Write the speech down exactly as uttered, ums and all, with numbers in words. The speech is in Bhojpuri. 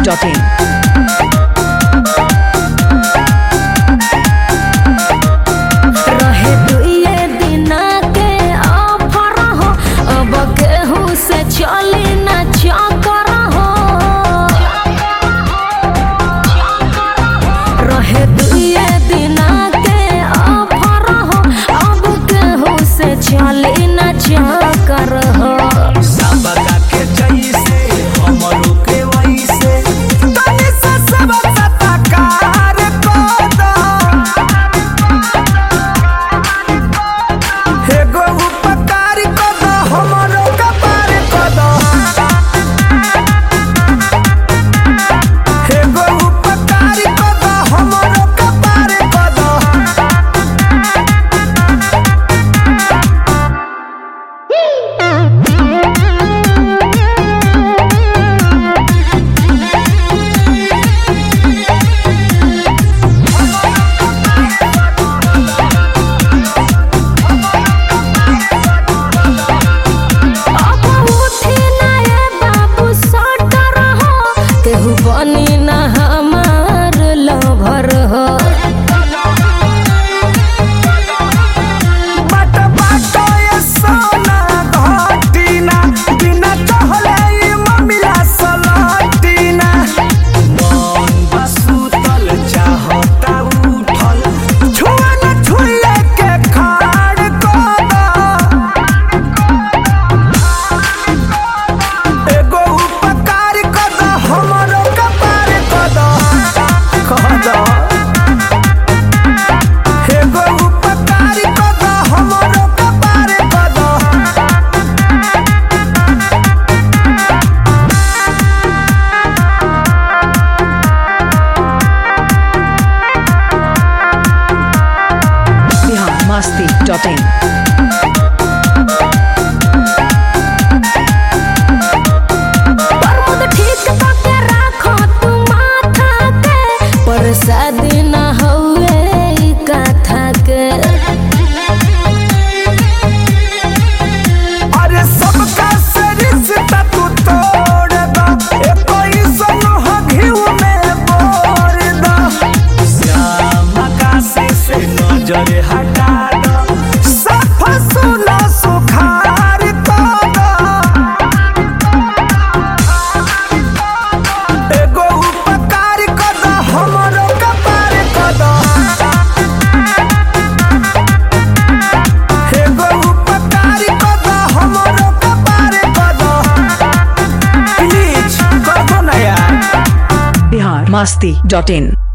Dot in. रहे दुइये दिना के ऑफर हो, अब केहू से चली ना चक्कर हो। रहे दुइये दिना के ऑफर हो, अब केहू से चली ना चक्कर हो। सबका के जैसे हमरो के वैसे तनी से सब सत्कार कर दो। हे गो उपकार कर दो, हमरो कपार कर दो। हे गो उपकार कर दो, हमरो कपार कर दो। केहू बनी ना हमार लवर हो। बाट बाट ये सोना घटी ना, बिना चहले ये ममिला सलटी ना। मन बसुतल चाहता उठल, छुआ न छुए के खाड़ कर दो। एगो उपकार कर दो, हमरो कपार कर दो। कह दो एगो उपकार कर दो, हमरो कपार कर दो। Bihar Masti dot in. प्रमोद ठीक करके राखो तू माथा के, परसादी ना हउए ई कथा के। अरे सबका से रिश्ता तू तोड़ दो, एको ई सनह घिउ में बोर दो। श्याम आकाशी से नजर हटा दो, साफ सुना सुखार कर दो। एगो उपकार कर दो, हमरो कपार कर दो। एगो उपकार कर दो, हमरो कपार कर दो। प्लीज कर दो ना यार। बिहार मस्ती डॉट इन।